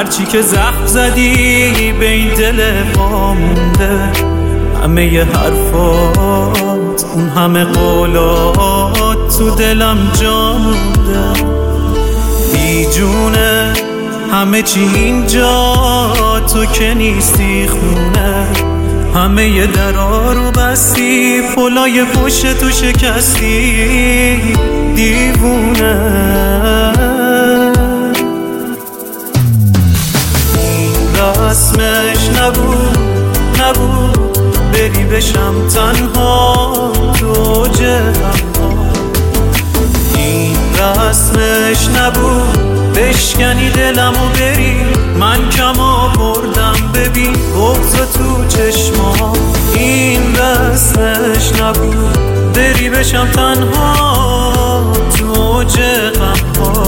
هرچی که زخم زدی به این دل ما مونده، همه ی حرفات، اون همه قولات تو دلم جا مونده. بیجونه همه چی اینجا، تو که نیستی خونه. همه ی درا رو بستی، پلای پشت تو شکستی، دیوونه. این رسمش نبود بری بشم تنها تو جهنم. این رسمش نبود بشکنی دلم و بری، من کم آوردم ببین بغض تو چشما. این رسمش نبود بری بشم تنها تو اوج غم‌ها.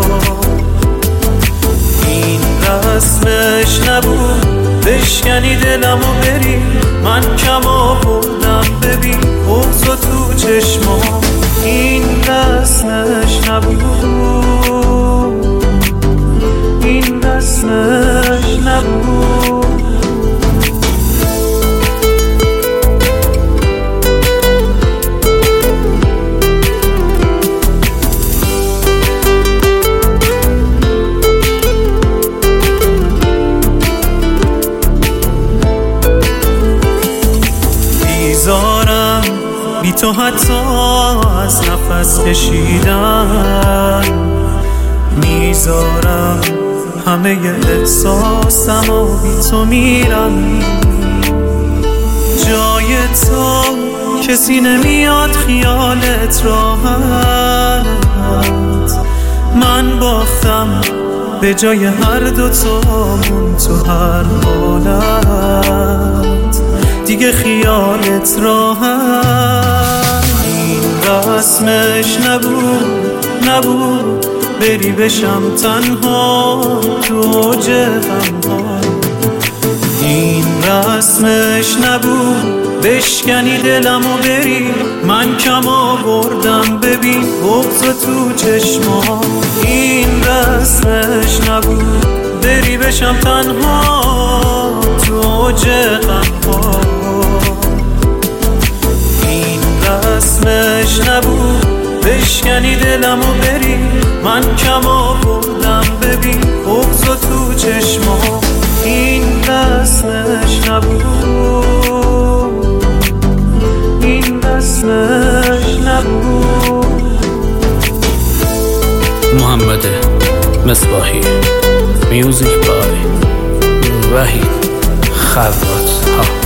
این رسمش نبود بشکنی دلم و بری، من کم آوردم ببین بغض تو چشما. این رسمش نبود، این رسمش نبود. بیزارم بی تو حتی از نفس کشیدن، میذارم همه ی احساسم و بی تو میرم. جای تو کسی نمیاد خیالت راحت، من باختم به جای هر دوتامون تو هر حالت، دیگه خیالت راحت. این رسمش نبود بری بشم تنها تو اوج غم‌ها. این رسمش نبود بشکنی دلم و بری، من کم آوردم ببین بغض تو چشما. این رسمش نبود بری بشم تنها تو اوج غم‌ها. این رسمش نبود بشکنی دلم و بری، من کم آوردم ببین بغض تو چشما. این رسمش نبود، این رسمش نبود. محمد مصباحی، میوزیک بای وحید خلوت ها.